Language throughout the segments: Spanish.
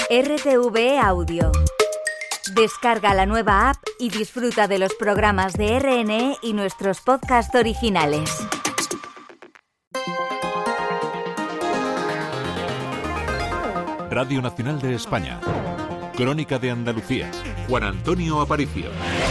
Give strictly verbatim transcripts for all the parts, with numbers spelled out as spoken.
R T V E Audio. Descarga la nueva app y disfruta de los programas de R N E y nuestros podcasts originales. Radio Nacional de España. Crónica de Andalucía. Juan Antonio Aparicio.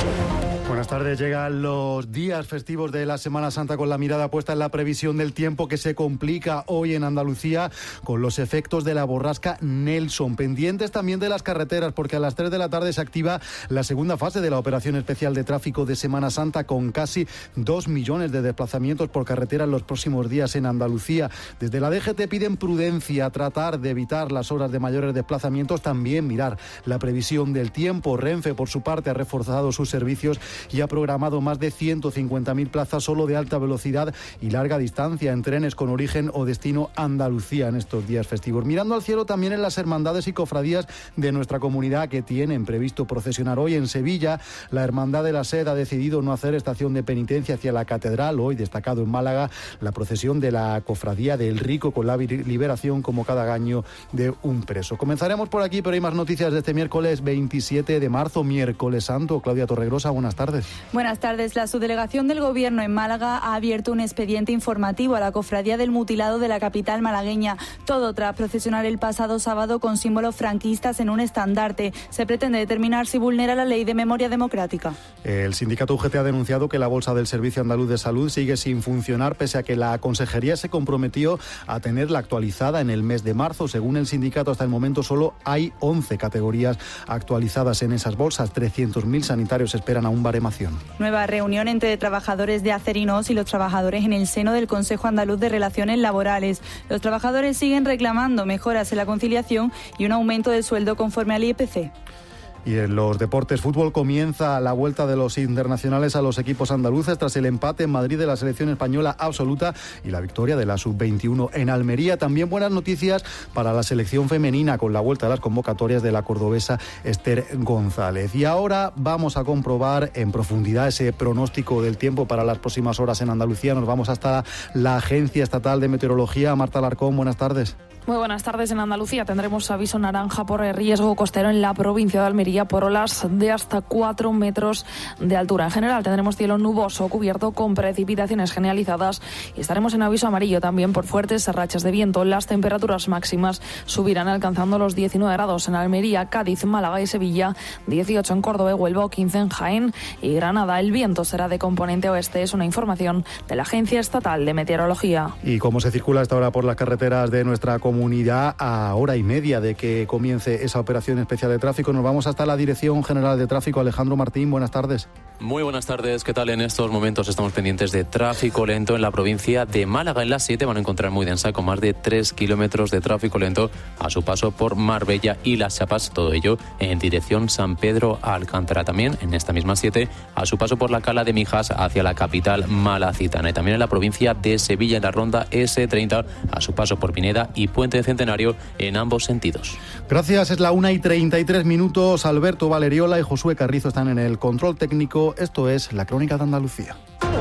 Buenas tardes. Llegan los días festivos de la Semana Santa con la mirada puesta en la previsión del tiempo que se complica hoy en Andalucía con los efectos de la borrasca Nelson. Pendientes también de las carreteras porque a las tres de la tarde se activa la segunda fase de la operación especial de tráfico de Semana Santa con casi dos millones de desplazamientos por carretera en los próximos días en Andalucía. Desde la D G T piden prudencia, tratar de evitar las horas de mayores desplazamientos, también mirar la previsión del tiempo. Renfe, por su parte, ha reforzado sus servicios y ha programado más de ciento cincuenta mil plazas solo de alta velocidad y larga distancia en trenes con origen o destino Andalucía en estos días festivos. Mirando al cielo también en las hermandades y cofradías de nuestra comunidad que tienen previsto procesionar hoy en Sevilla. La Hermandad de la Sed ha decidido no hacer estación de penitencia hacia la catedral. Hoy, destacado en Málaga, la procesión de la cofradía del Rico con la liberación como cada año de un preso. Comenzaremos por aquí, pero hay más noticias de este miércoles veintisiete de marzo, miércoles santo. Claudia Torregrosa, buenas tardes. Buenas tardes. La subdelegación del Gobierno en Málaga ha abierto un expediente informativo a la Cofradía del Mutilado de la capital malagueña. Todo tras procesionar el pasado sábado con símbolos franquistas en un estandarte. Se pretende determinar si vulnera la ley de memoria democrática. El sindicato U G T ha denunciado que la bolsa del Servicio Andaluz de Salud sigue sin funcionar pese a que la Consejería se comprometió a tenerla actualizada en el mes de marzo. Según el sindicato, hasta el momento solo hay once categorías actualizadas en esas bolsas. trescientos mil sanitarios esperan aún baremación. Nueva reunión entre trabajadores de Acerinos y los trabajadores en el seno del Consejo Andaluz de Relaciones Laborales. Los trabajadores siguen reclamando mejoras en la conciliación y un aumento del sueldo conforme al I P C. Y en los deportes, fútbol, comienza la vuelta de los internacionales a los equipos andaluces tras el empate en Madrid de la selección española absoluta y la victoria de la sub veintiuno en Almería. También buenas noticias para la selección femenina con la vuelta de las convocatorias de la cordobesa Esther González. Y ahora vamos a comprobar en profundidad ese pronóstico del tiempo para las próximas horas en Andalucía. Nos vamos hasta la Agencia Estatal de Meteorología. Marta Alarcón, buenas tardes. Muy buenas tardes. En Andalucía tendremos aviso naranja por riesgo costero en la provincia de Almería por olas de hasta cuatro metros de altura. En general tendremos cielo nuboso cubierto con precipitaciones generalizadas y estaremos en aviso amarillo también por fuertes rachas de viento. Las temperaturas máximas subirán alcanzando los diecinueve grados en Almería, Cádiz, Málaga y Sevilla, dieciocho en Córdoba y Huelva, quince en Jaén y Granada. El viento será de componente oeste. Es una información de la Agencia Estatal de Meteorología. ¿Y cómo se circula hasta ahora por las carreteras de nuestra comunidad? Comunidad a hora y media de que comience esa operación especial de tráfico? Nos vamos hasta la Dirección General de Tráfico. Alejandro Martín, buenas tardes. Muy buenas tardes, ¿qué tal? En estos momentos estamos pendientes de tráfico lento en la provincia de Málaga. En la siete van a encontrar muy densa con más de tres kilómetros de tráfico lento a su paso por Marbella y Las Chapas, todo ello en dirección San Pedro a Alcántara. También en esta misma siete a su paso por la Cala de Mijas hacia la capital malacitana. Y también en la provincia de Sevilla en la ronda ese treinta a su paso por Pineda y Puente de Centenario en ambos sentidos. Gracias, es la una y treinta y tres minutos. Alberto Valeriola y Josué Carrizo están en el control técnico. Esto es la Crónica de Andalucía.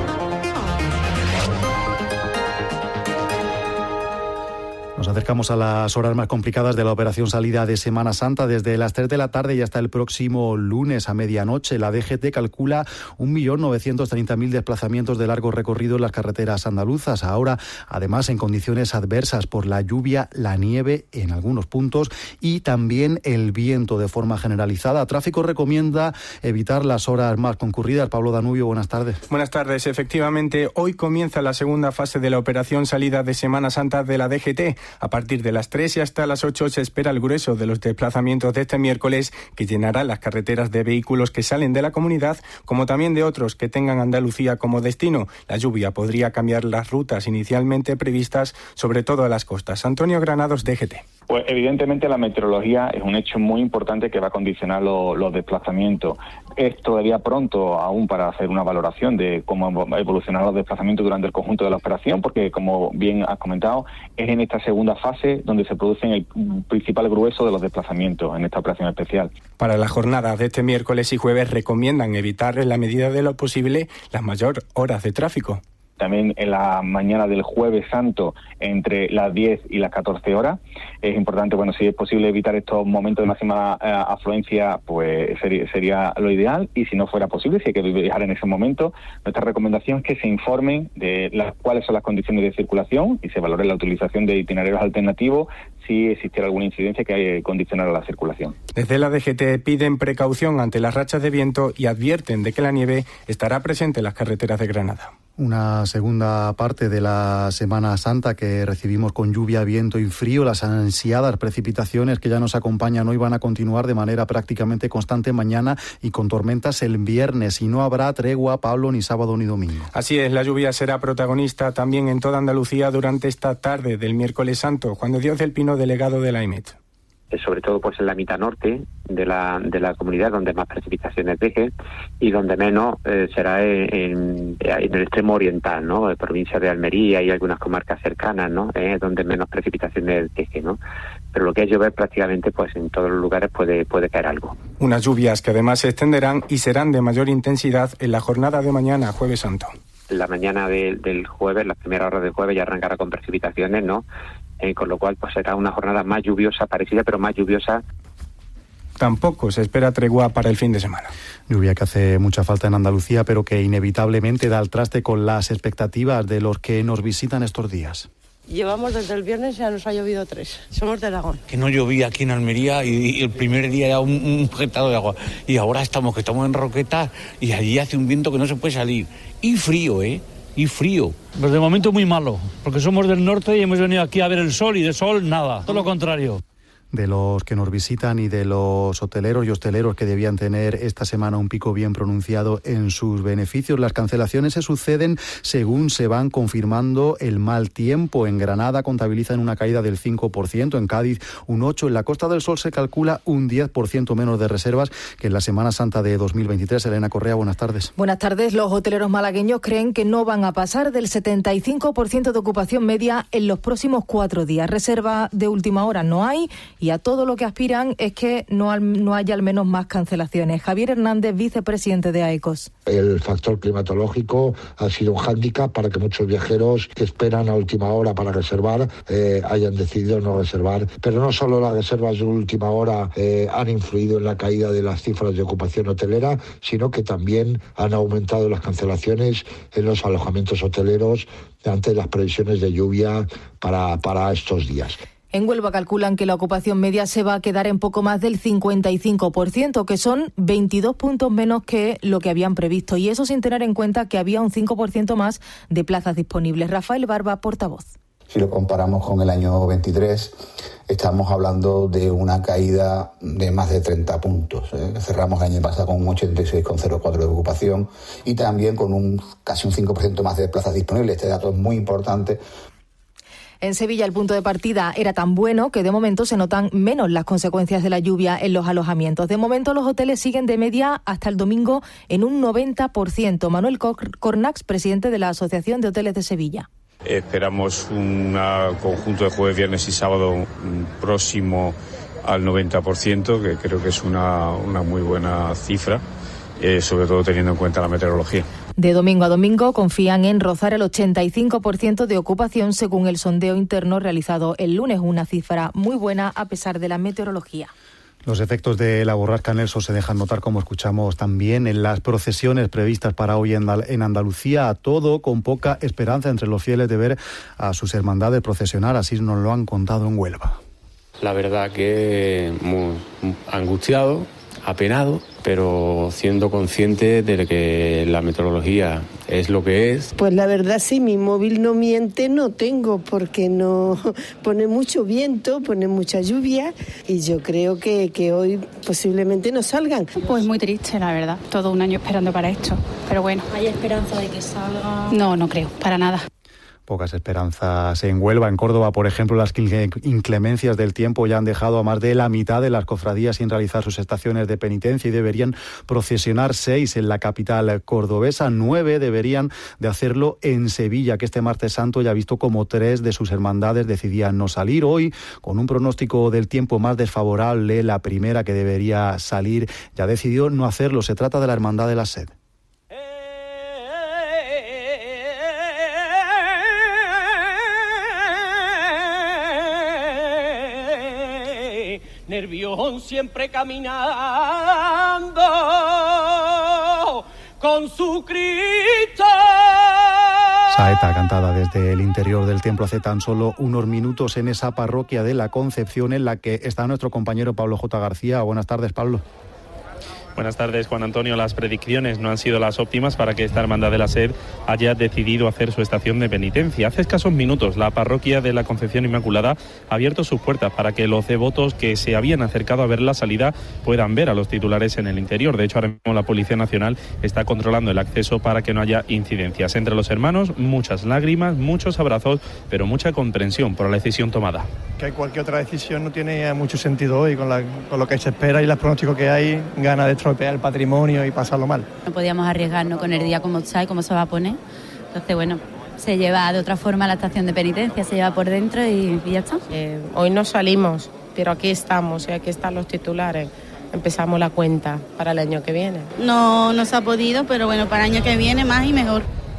Nos acercamos a las horas más complicadas de la operación salida de Semana Santa. Desde las tres de la tarde y hasta el próximo lunes a medianoche, la D G T calcula un millón novecientos treinta mil desplazamientos de largo recorrido en las carreteras andaluzas. Ahora, además, en condiciones adversas por la lluvia, la nieve en algunos puntos y también el viento de forma generalizada. Tráfico recomienda evitar las horas más concurridas. Pablo Danubio, buenas tardes. Buenas tardes. Efectivamente, hoy comienza la segunda fase de la operación salida de Semana Santa de la D G T. A partir de las tres y hasta las ocho se espera el grueso de los desplazamientos de este miércoles, que llenará las carreteras de vehículos que salen de la comunidad, como también de otros que tengan Andalucía como destino. La lluvia podría cambiar las rutas inicialmente previstas, sobre todo a las costas. Antonio Granados, D G T. Pues evidentemente la meteorología es un hecho muy importante que va a condicionar lo, los desplazamientos. Es todavía pronto aún para hacer una valoración de cómo evolucionarán los desplazamientos durante el conjunto de la operación, porque como bien has comentado, es en esta segunda fase donde se producen el principal grueso de los desplazamientos en esta operación especial. Para las jornadas de este miércoles y jueves recomiendan evitar en la medida de lo posible las mayores horas de tráfico. también en la mañana del Jueves Santo entre las diez y las catorce horas. Es importante, bueno, si es posible evitar estos momentos de máxima eh, afluencia, pues sería, sería lo ideal, y si no fuera posible, si hay que viajar en ese momento, nuestra recomendación es que se informen de las, cuáles son las condiciones de circulación y se valore la utilización de itinerarios alternativos si existiera alguna incidencia que condicionara la circulación. Desde la D G T piden precaución ante las rachas de viento y advierten de que la nieve estará presente en las carreteras de Granada. Una segunda parte de la Semana Santa que recibimos con lluvia, viento y frío. Las ansiadas precipitaciones que ya nos acompañan hoy van a continuar de manera prácticamente constante mañana y con tormentas el viernes. Y no habrá tregua, Pablo, ni sábado ni domingo. Así es, la lluvia será protagonista también en toda Andalucía durante esta tarde del miércoles santo. Juan de Dios del Pino, delegado de la I M E T. Sobre todo pues en la mitad norte de la de la comunidad, donde más precipitaciones deje, y donde menos eh, será en, en el extremo oriental, ¿no? De provincia de Almería y algunas comarcas cercanas, ¿no? Eh, donde menos precipitaciones deje, ¿no? Pero lo que es llover prácticamente pues en todos los lugares puede puede caer algo. Unas lluvias que además se extenderán y serán de mayor intensidad en la jornada de mañana, Jueves Santo. La mañana de, del jueves, las primeras horas del jueves ya arrancará con precipitaciones, ¿no? Eh, con lo cual pues será una jornada más lluviosa, parecida, pero más lluviosa. Tampoco se espera tregua para el fin de semana. Lluvia que hace mucha falta en Andalucía, pero que inevitablemente da al traste con las expectativas de los que nos visitan estos días. Llevamos desde el viernes, ya nos ha llovido tres. Somos de Aragón. Que no llovía aquí en Almería y, y el primer día era un, un jetado de agua. Y ahora estamos, que estamos en Roquetas y allí hace un viento que no se puede salir. Y frío, ¿eh? Y frío. Pues de momento muy malo, porque somos del norte y hemos venido aquí a ver el sol y de sol nada, todo lo contrario. De los que nos visitan y de los hoteleros y hosteleros que debían tener esta semana un pico bien pronunciado en sus beneficios. Las cancelaciones se suceden según se van confirmando el mal tiempo. En Granada contabilizan una caída del cinco por ciento, en Cádiz un ocho por ciento, en la Costa del Sol se calcula un diez por ciento menos de reservas que en la Semana Santa de dos mil veintitrés. Elena Correa, buenas tardes. Buenas tardes. Los hoteleros malagueños creen que no van a pasar del setenta y cinco por ciento de ocupación media en los próximos cuatro días. Reserva de última hora no hay, y a todo lo que aspiran es que no, al, no haya al menos más cancelaciones. Javier Hernández, vicepresidente de AECOS. El factor climatológico ha sido un hándicap para que muchos viajeros que esperan a última hora para reservar eh, hayan decidido no reservar. Pero no solo las reservas de última hora eh, han influido en la caída de las cifras de ocupación hotelera, sino que también han aumentado las cancelaciones en los alojamientos hoteleros ante las previsiones de lluvia para, para estos días. En Huelva calculan que la ocupación media se va a quedar en poco más del cincuenta y cinco por ciento, que son veintidós puntos menos que lo que habían previsto. Y eso sin tener en cuenta que había un cinco por ciento más de plazas disponibles. Rafael Barba, portavoz. Si lo comparamos con el año veintitrés, estamos hablando de una caída de más de treinta puntos. ¿eh? Cerramos el año pasado con un ochenta y seis coma cero cuatro de ocupación y también con un casi un cinco por ciento más de plazas disponibles. Este dato es muy importante. En Sevilla el punto de partida era tan bueno que de momento se notan menos las consecuencias de la lluvia en los alojamientos. De momento los hoteles siguen de media hasta el domingo en un noventa por ciento. Manuel Cornax, presidente de la Asociación de Hoteles de Sevilla. Esperamos un conjunto de jueves, viernes y sábado próximo al noventa por ciento, que creo que es una, una muy buena cifra, eh, sobre todo teniendo en cuenta la meteorología. De domingo a domingo confían en rozar el ochenta y cinco por ciento de ocupación según el sondeo interno realizado el lunes, una cifra muy buena a pesar de la meteorología. Los efectos de la borrasca Nelson se dejan notar, como escuchamos también, en las procesiones previstas para hoy en Andalucía, a todo con poca esperanza entre los fieles de ver a sus hermandades procesionar, así nos lo han contado en Huelva. La verdad que muy angustiado, apenado, pero siendo consciente de que la meteorología es lo que es. Pues la verdad sí, mi móvil no miente, no tengo, porque no pone mucho viento, pone mucha lluvia y yo creo que, que hoy posiblemente no salgan. Pues muy triste, la verdad, todo un año esperando para esto, pero bueno. ¿Hay esperanza de que salga? No, no creo, para nada. Pocas esperanzas en Huelva. En Córdoba, por ejemplo, las inclemencias del tiempo ya han dejado a más de la mitad de las cofradías sin realizar sus estaciones de penitencia y deberían procesionar seis en la capital cordobesa. Nueve deberían de hacerlo en Sevilla, que este martes santo ya ha visto como tres de sus hermandades decidían no salir. Hoy, con un pronóstico del tiempo más desfavorable, la primera que debería salir ya decidió no hacerlo. Se trata de la Hermandad de la Sed. Nervión siempre caminando con su Cristo. Saeta cantada desde el interior del templo hace tan solo unos minutos en esa parroquia de la Concepción en la que está nuestro compañero Pablo J. García. Buenas tardes, Pablo. Buenas tardes, Juan Antonio. Las predicciones no han sido las óptimas para que esta Hermandad de la Sed haya decidido hacer su estación de penitencia. Hace escasos minutos, la parroquia de la Concepción Inmaculada ha abierto sus puertas para que los devotos que se habían acercado a ver la salida puedan ver a los titulares en el interior. De hecho, ahora mismo la Policía Nacional está controlando el acceso para que no haya incidencias. Entre los hermanos, muchas lágrimas, muchos abrazos, pero mucha comprensión por la decisión tomada. Que cualquier otra decisión no tiene mucho sentido hoy, con, la, con lo que se espera y los pronósticos que hay, gana de estropear el patrimonio y pasarlo mal. No podíamos arriesgarnos con el día como está y cómo se va a poner. Entonces, bueno, se lleva de otra forma a la estación de penitencia, se lleva por dentro y, y ya está. Eh, hoy no salimos, pero aquí estamos y aquí están los titulares. Empezamos la cuenta para el año que viene. No, no se ha podido, pero bueno, para el año que viene más y mejor.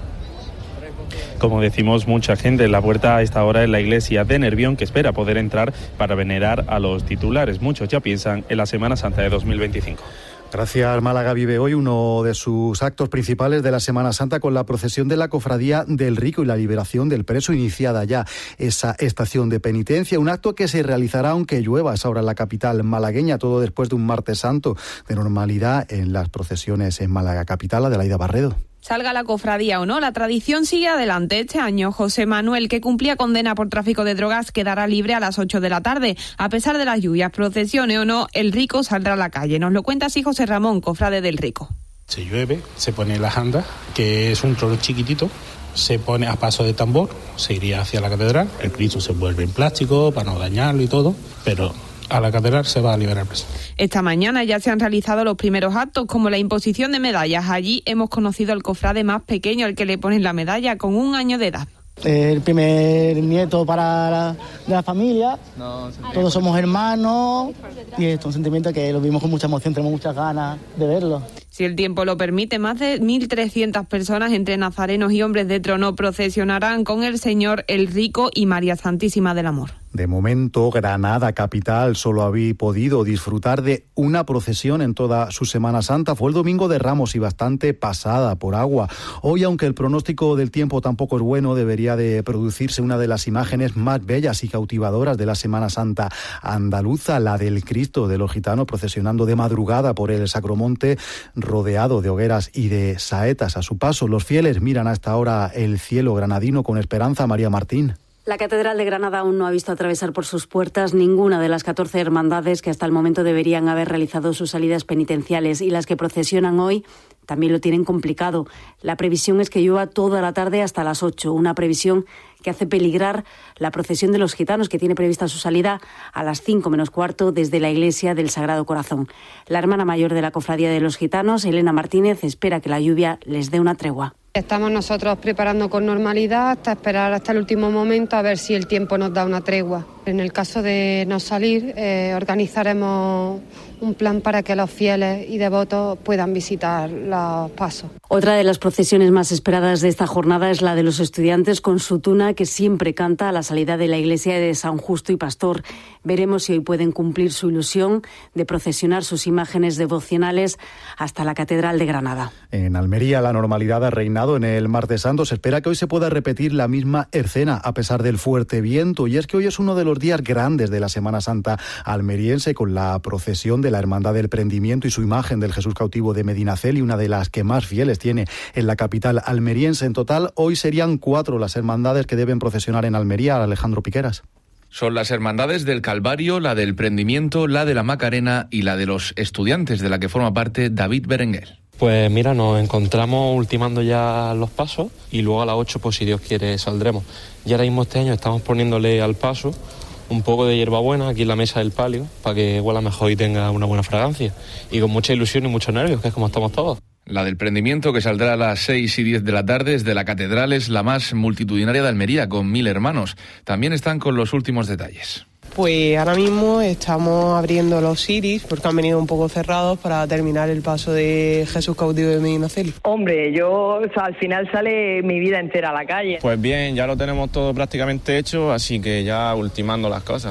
Como decimos, mucha gente en la puerta a esta hora en la iglesia de Nervión que espera poder entrar para venerar a los titulares. Muchos ya piensan en la Semana Santa de dos mil veinticinco. Gracias. Málaga vive hoy uno de sus actos principales de la Semana Santa con la procesión de la Cofradía del Rico y la liberación del preso, iniciada ya esa estación de penitencia, un acto que se realizará aunque llueva a esa hora en la capital malagueña, todo después de un martes santo de normalidad en las procesiones en Málaga capital. Adelaida Barredo. Salga la cofradía o no, la tradición sigue adelante. Este año, José Manuel, que cumplía condena por tráfico de drogas, quedará libre a las ocho de la tarde. A pesar de las lluvias, procesione o no, el Rico saldrá a la calle. Nos lo cuenta así José Ramón, cofrade del Rico. Se llueve, se pone la janda, que es un toro chiquitito, se pone a paso de tambor, se iría hacia la catedral. El Cristo se vuelve en plástico para no dañarlo y todo, pero a la catedral se va a liberar el preso. Esta mañana ya se han realizado los primeros actos, como la imposición de medallas. Allí hemos conocido al cofrade más pequeño, al que le ponen la medalla, con un año de edad. El primer nieto para la, de la familia, no, todos somos hermanos y esto es un sentimiento que lo vimos con mucha emoción, tenemos muchas ganas de verlo. Si el tiempo lo permite, más de mil trescientas personas entre nazarenos y hombres de trono procesionarán con el Señor, el Rico y María Santísima del Amor. De momento, Granada capital solo había podido disfrutar de una procesión en toda su Semana Santa. Fue el domingo de Ramos y bastante pasada por agua. Hoy, aunque el pronóstico del tiempo tampoco es bueno, debería de producirse una de las imágenes más bellas y cautivadoras de la Semana Santa andaluza, la del Cristo de los Gitanos procesionando de madrugada por el Sacromonte, rodeado de hogueras y de saetas a su paso. Los fieles miran hasta ahora el cielo granadino con esperanza. María Martín. La Catedral de Granada aún no ha visto atravesar por sus puertas ninguna de las catorce hermandades que hasta el momento deberían haber realizado sus salidas penitenciales, y las que procesionan hoy también lo tienen complicado. La previsión es que llueva toda la tarde hasta las ocho, una previsión que hace peligrar la procesión de los gitanos, que tiene prevista su salida a las cinco menos cuarto desde la iglesia del Sagrado Corazón. La hermana mayor de la Cofradía de los Gitanos, Elena Martínez, espera que la lluvia les dé una tregua. Estamos nosotros preparando con normalidad hasta esperar hasta el último momento a ver si el tiempo nos da una tregua. En el caso de no salir, eh, organizaremos un plan para que los fieles y devotos puedan visitar los pasos. Otra de las procesiones más esperadas de esta jornada es la de los estudiantes con su tuna, que siempre canta a la salida de la iglesia de San Justo y Pastor. Veremos si hoy pueden cumplir su ilusión de procesionar sus imágenes devocionales hasta la Catedral de Granada. En Almería la normalidad ha reinado en el Martes Santo. Se espera que hoy se pueda repetir la misma escena a pesar del fuerte viento, y es que hoy es uno de los días grandes de la Semana Santa almeriense, con la procesión de la Hermandad del Prendimiento y su imagen del Jesús cautivo de Medinaceli, una de las que más fieles tiene en la capital almeriense. En total, hoy serían cuatro las hermandades que deben procesionar en Almería. Alejandro Piqueras. Son las hermandades del Calvario, la del Prendimiento, la de la Macarena y la de los Estudiantes, de la que forma parte David Berenguer. Pues mira, nos encontramos ultimando ya los pasos y luego a las ocho, pues si Dios quiere, saldremos. Y ahora mismo este año estamos poniéndole al paso un poco de hierbabuena aquí en la mesa del palio para que huela mejor y tenga una buena fragancia. Y con mucha ilusión y muchos nervios, que es como estamos todos. La del Prendimiento, que saldrá a las seis y diez de la tarde desde la Catedral, es la más multitudinaria de Almería, con mil hermanos. También están con los últimos detalles. Pues ahora mismo estamos abriendo los iris porque han venido un poco cerrados para terminar el paso de Jesús cautivo de Medinaceli. Hombre, yo, o sea, al final sale mi vida entera a la calle. Pues bien, ya lo tenemos todo prácticamente hecho, así que ya ultimando las cosas.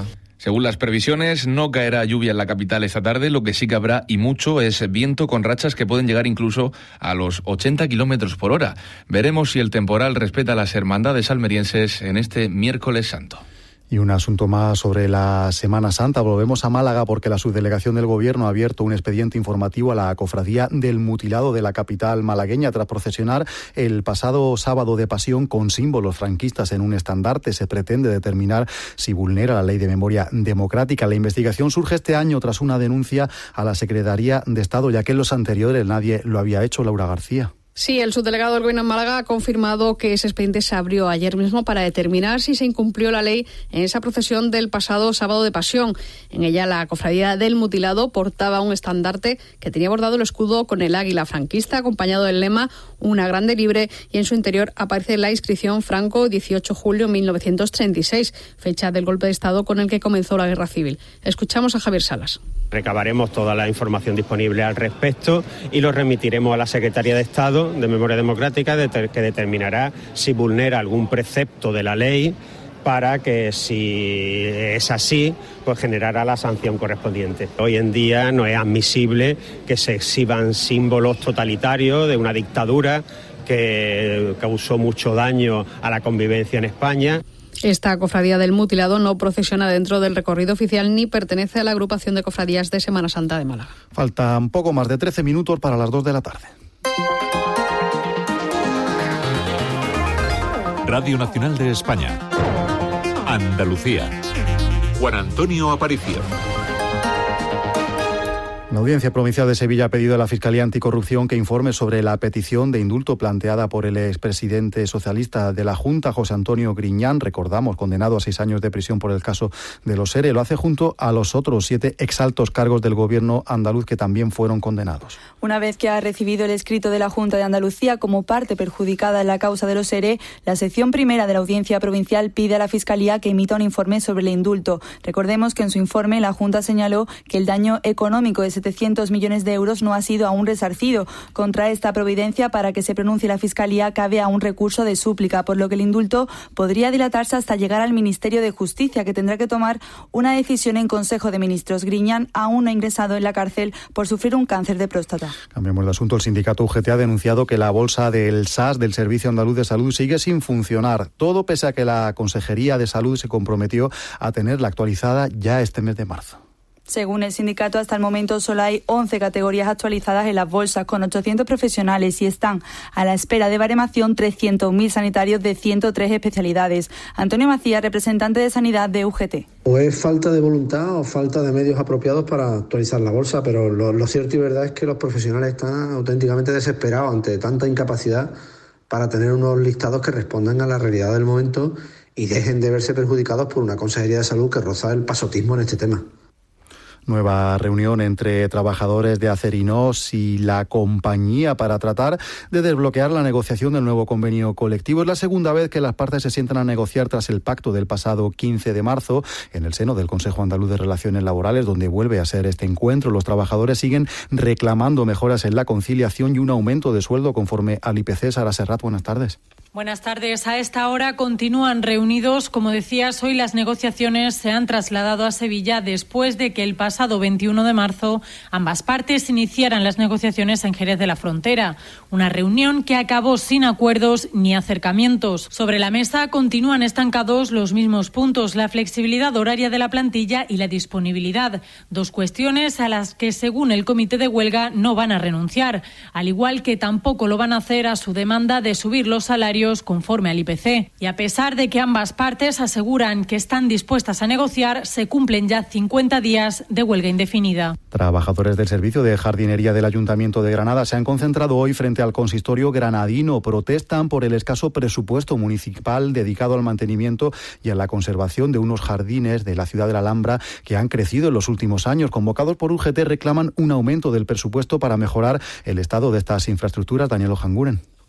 Según las previsiones, no caerá lluvia en la capital esta tarde, lo que sí que habrá, y mucho, es viento con rachas que pueden llegar incluso a los ochenta kilómetros por hora. Veremos si el temporal respeta las hermandades almerienses en este miércoles santo. Y un asunto más sobre la Semana Santa. Volvemos a Málaga porque la subdelegación del Gobierno ha abierto un expediente informativo a la Cofradía del Mutilado de la capital malagueña tras procesionar el pasado sábado de Pasión con símbolos franquistas en un estandarte. Se pretende determinar si vulnera la Ley de Memoria Democrática. La investigación surge este año tras una denuncia a la Secretaría de Estado, ya que en los anteriores nadie lo había hecho. Laura García. Sí, el subdelegado del Gobierno en Málaga ha confirmado que ese expediente se abrió ayer mismo para determinar si se incumplió la ley en esa procesión del pasado sábado de Pasión. En ella, la Cofradía del Mutilado portaba un estandarte que tenía bordado el escudo con el águila franquista, acompañado del lema Una grande libre, y en su interior aparece la inscripción Franco, dieciocho de julio de mil novecientos treinta y seis, fecha del golpe de Estado con el que comenzó la Guerra Civil. Escuchamos a Javier Salas. Recabaremos toda la información disponible al respecto y lo remitiremos a la Secretaría de Estado de Memoria Democrática, que determinará si vulnera algún precepto de la ley, para que, si es así, pues generará la sanción correspondiente. Hoy en día no es admisible que se exhiban símbolos totalitarios de una dictadura que causó mucho daño a la convivencia en España. Esta Cofradía del Mutilado no procesiona dentro del recorrido oficial ni pertenece a la agrupación de cofradías de Semana Santa de Málaga. Faltan poco más de trece minutos para las dos de la tarde. Radio Nacional de España. Andalucía. Juan Antonio Aparicio. La Audiencia Provincial de Sevilla ha pedido a la Fiscalía Anticorrupción que informe sobre la petición de indulto planteada por el expresidente socialista de la Junta, José Antonio Griñán, recordamos, condenado a seis años de prisión por el caso de los ERE. Lo hace junto a los otros siete exaltos cargos del gobierno andaluz que también fueron condenados. Una vez que ha recibido el escrito de la Junta de Andalucía como parte perjudicada en la causa de los ERE, la sección primera de la Audiencia Provincial pide a la Fiscalía que emita un informe sobre el indulto. Recordemos que en su informe la Junta señaló que el daño económico de setecientos millones de euros no ha sido aún resarcido. Contra esta providencia, para que se pronuncie la Fiscalía, cabe aún recurso de súplica, por lo que el indulto podría dilatarse hasta llegar al Ministerio de Justicia, que tendrá que tomar una decisión en Consejo de Ministros. Griñán aún no ha ingresado en la cárcel por sufrir un cáncer de próstata. Cambiamos de asunto. El sindicato U G T ha denunciado que la bolsa del S A S, del Servicio Andaluz de Salud, sigue sin funcionar. Todo pese a que la Consejería de Salud se comprometió a tenerla actualizada ya este mes de marzo. Según el sindicato, hasta el momento solo hay once categorías actualizadas en las bolsas, con ochocientos profesionales, y están a la espera de baremación trescientos mil sanitarios de ciento tres especialidades. Antonio Macías, representante de Sanidad de U G T. O es falta de voluntad o falta de medios apropiados para actualizar la bolsa, pero lo, lo cierto y verdad es que los profesionales están auténticamente desesperados ante tanta incapacidad para tener unos listados que respondan a la realidad del momento y dejen de verse perjudicados por una Consejería de Salud que roza el pasotismo en este tema. Nueva reunión entre trabajadores de Acerinos y la compañía para tratar de desbloquear la negociación del nuevo convenio colectivo. Es la segunda vez que las partes se sientan a negociar tras el pacto del pasado quince de marzo en el seno del Consejo Andaluz de Relaciones Laborales, donde vuelve a ser este encuentro. Los trabajadores siguen reclamando mejoras en la conciliación y un aumento de sueldo conforme al I P C. Sara Serrat, buenas tardes. Buenas tardes. A esta hora continúan reunidos. Como decías, hoy las negociaciones se han trasladado a Sevilla después de que el pasado veintiuno de marzo ambas partes iniciaran las negociaciones en Jerez de la Frontera. Una reunión que acabó sin acuerdos ni acercamientos. Sobre la mesa continúan estancados los mismos puntos: la flexibilidad horaria de la plantilla y la disponibilidad. Dos cuestiones a las que, según el comité de huelga, no van a renunciar. Al igual que tampoco lo van a hacer a su demanda de subir los salarios conforme al I P C. Y a pesar de que ambas partes aseguran que están dispuestas a negociar, se cumplen ya cincuenta días de huelga indefinida. Trabajadores del Servicio de Jardinería del Ayuntamiento de Granada se han concentrado hoy frente al consistorio granadino. Protestan por el escaso presupuesto municipal dedicado al mantenimiento y a la conservación de unos jardines de la ciudad de la Alhambra que han crecido en los últimos años. Convocados por U G T, reclaman un aumento del presupuesto para mejorar el estado de estas infraestructuras. Daniel Ojanguren.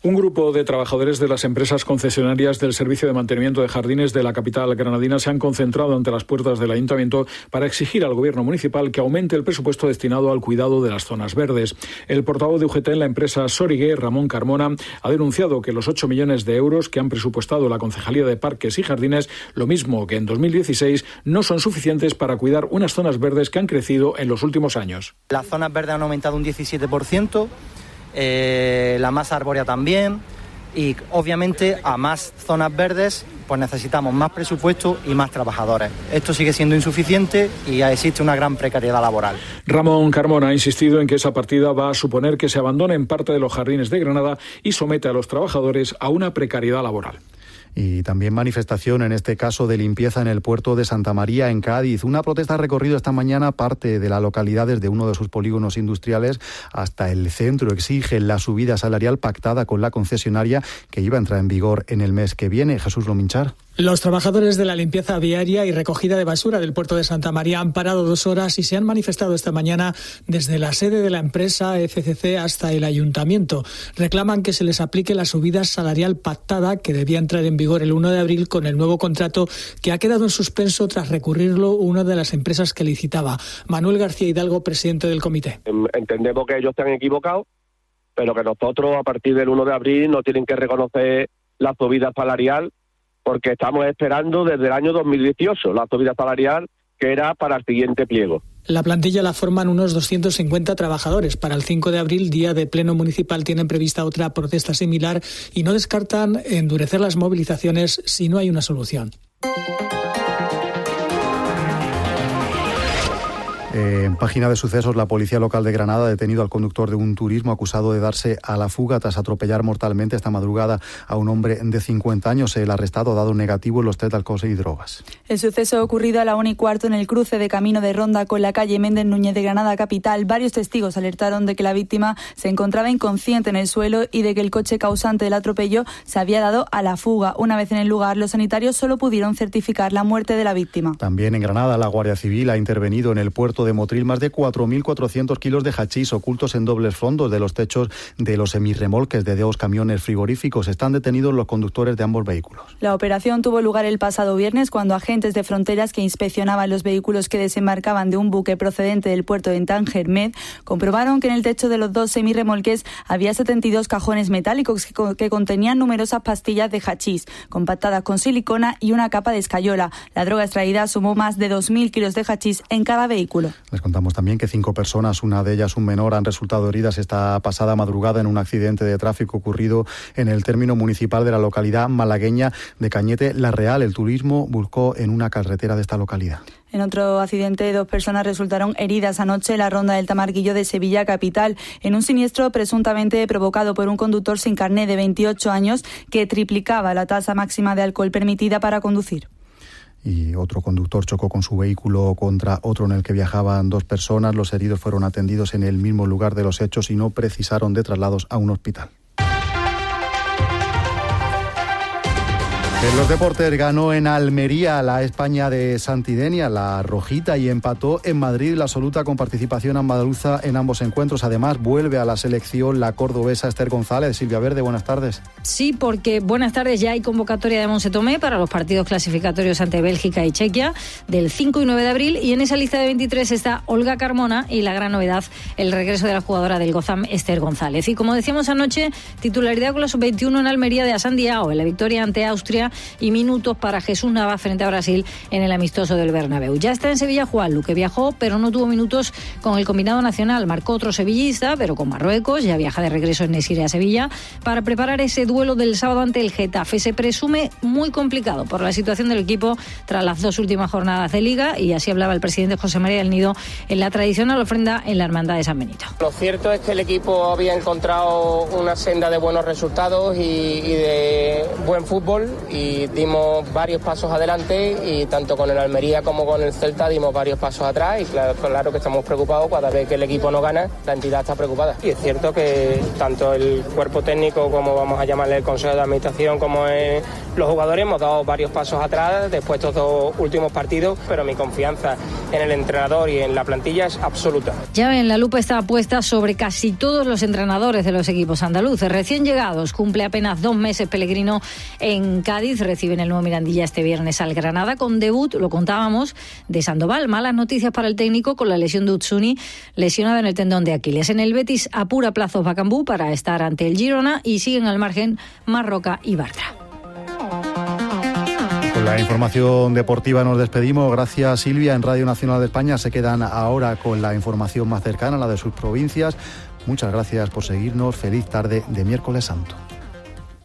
Un grupo de trabajadores de las empresas concesionarias del Servicio de Mantenimiento de Jardines de la capital granadina se han concentrado ante las puertas del ayuntamiento para exigir al gobierno municipal que aumente el presupuesto destinado al cuidado de las zonas verdes. El portavoz de U G T en la empresa Sorigué, Ramón Carmona, ha denunciado que los ocho millones de euros que han presupuestado la Concejalía de Parques y Jardines, lo mismo que en dos mil dieciséis, no son suficientes para cuidar unas zonas verdes que han crecido en los últimos años. Las zonas verdes han aumentado un diecisiete por ciento. Eh, la masa arbórea también, y obviamente a más zonas verdes pues necesitamos más presupuesto y más trabajadores. Esto sigue siendo insuficiente y ya existe una gran precariedad laboral. Ramón Carmona ha insistido en que esa partida va a suponer que se abandonen parte de los jardines de Granada y somete a los trabajadores a una precariedad laboral. Y también manifestación, en este caso, de limpieza en el puerto de Santa María, en Cádiz. Una protesta ha recorrido esta mañana parte de la localidad desde uno de sus polígonos industriales hasta el centro. Exigen la subida salarial pactada con la concesionaria que iba a entrar en vigor en el mes que viene. Jesús Lominchar. Los trabajadores de la limpieza viaria y recogida de basura del puerto de Santa María han parado dos horas y se han manifestado esta mañana desde la sede de la empresa F C C hasta el ayuntamiento. Reclaman que se les aplique la subida salarial pactada que debía entrar en vigor el uno de abril con el nuevo contrato que ha quedado en suspenso tras recurrirlo una de las empresas que licitaba. Manuel García Hidalgo, presidente del comité. Entendemos que ellos están equivocados, pero que nosotros a partir del uno de abril no tienen que reconocer la subida salarial, porque estamos esperando desde el año dos mil dieciocho la subida salarial que era para el siguiente pliego. La plantilla la forman unos doscientos cincuenta trabajadores. Para el cinco de abril, día de pleno municipal, tienen prevista otra protesta similar y no descartan endurecer las movilizaciones si no hay una solución. En página de sucesos, la policía local de Granada ha detenido al conductor de un turismo acusado de darse a la fuga tras atropellar mortalmente esta madrugada a un hombre de cincuenta años. El arrestado ha dado negativo en los test de alcohol y drogas. El suceso ha ocurrido a la una y cuarto en el cruce de Camino de Ronda con la calle Méndez Núñez de Granada capital. Varios testigos alertaron de que la víctima se encontraba inconsciente en el suelo y de que el coche causante del atropello se había dado a la fuga. Una vez en el lugar, los sanitarios solo pudieron certificar la muerte de la víctima. También en Granada, la Guardia Civil ha intervenido en el puerto de Motril más de cuatro mil cuatrocientos kilos de hachís ocultos en dobles fondos de los techos de los semirremolques de dos camiones frigoríficos. Están detenidos los conductores de ambos vehículos. La operación tuvo lugar el pasado viernes cuando agentes de fronteras que inspeccionaban los vehículos que desembarcaban de un buque procedente del puerto de Tánger Med comprobaron que en el techo de los dos semirremolques había setenta y dos cajones metálicos que contenían numerosas pastillas de hachís compactadas con silicona y una capa de escayola. La droga extraída sumó más de dos mil kilos de hachís en cada vehículo. Les contamos también que cinco personas, una de ellas un menor, han resultado heridas esta pasada madrugada en un accidente de tráfico ocurrido en el término municipal de la localidad malagueña de Cañete La Real. El turismo buscó en una carretera de esta localidad. En otro accidente, dos personas resultaron heridas anoche en la ronda del Tamarguillo de Sevilla capital, en un siniestro presuntamente provocado por un conductor sin carné de veintiocho años que triplicaba la tasa máxima de alcohol permitida para conducir. Y otro conductor chocó con su vehículo contra otro en el que viajaban dos personas. Los heridos fueron atendidos en el mismo lugar de los hechos y no precisaron de traslados a un hospital. En los deportes, ganó en Almería la España de Santidenia, la rojita, y empató en Madrid la absoluta con participación andaluza en ambos encuentros. Además, vuelve a la selección la cordobesa Esther González. Silvia Verde, buenas tardes. Sí, porque buenas tardes, ya hay convocatoria de Monse Tomé para los partidos clasificatorios ante Bélgica y Chequia del cinco y nueve de abril, y en esa lista de veintitrés está Olga Carmona y la gran novedad, el regreso de la jugadora del Gozam, Esther González. Y como decíamos anoche, titularidad con la sub veintiuno en Almería de Asandiao en la victoria ante Austria, y minutos para Jesús Navas frente a Brasil en el amistoso del Bernabéu. Ya está en Sevilla Juanlu, que viajó pero no tuvo minutos con el combinado nacional. Marcó otro sevillista, pero con Marruecos. Ya viaja de regreso en Nesire a Sevilla para preparar ese duelo del sábado ante el Getafe. Se presume muy complicado por la situación del equipo tras las dos últimas jornadas de Liga, y así hablaba el presidente José María del Nido en la tradicional ofrenda en la Hermandad de San Benito. Lo cierto es que el equipo había encontrado una senda de buenos resultados y, y de buen fútbol, y dimos varios pasos adelante, y tanto con el Almería como con el Celta dimos varios pasos atrás, y claro, claro que estamos preocupados cada vez que el equipo no gana, la entidad está preocupada. Y es cierto que tanto el cuerpo técnico, como vamos a llamarle el Consejo de Administración, como el, los jugadores hemos dado varios pasos atrás después de estos dos últimos partidos, pero mi confianza en el entrenador y en la plantilla es absoluta. Ya ven, la lupa está puesta sobre casi todos los entrenadores de los equipos andaluces. Recién llegados, cumple apenas dos meses Pellegrino en Cádiz. Reciben el nuevo Mirandilla este viernes al Granada con debut, lo contábamos, de Sandoval. Malas noticias para el técnico con la lesión de Utsuni, lesionado en el tendón de Aquiles. En el Betis apura plazos Bacambú para estar ante el Girona y siguen al margen Marroca y Bartra. Con la información deportiva nos despedimos. Gracias, Silvia. En Radio Nacional de España se quedan ahora con la información más cercana, la de sus provincias. Muchas gracias por seguirnos. Feliz tarde de miércoles santo.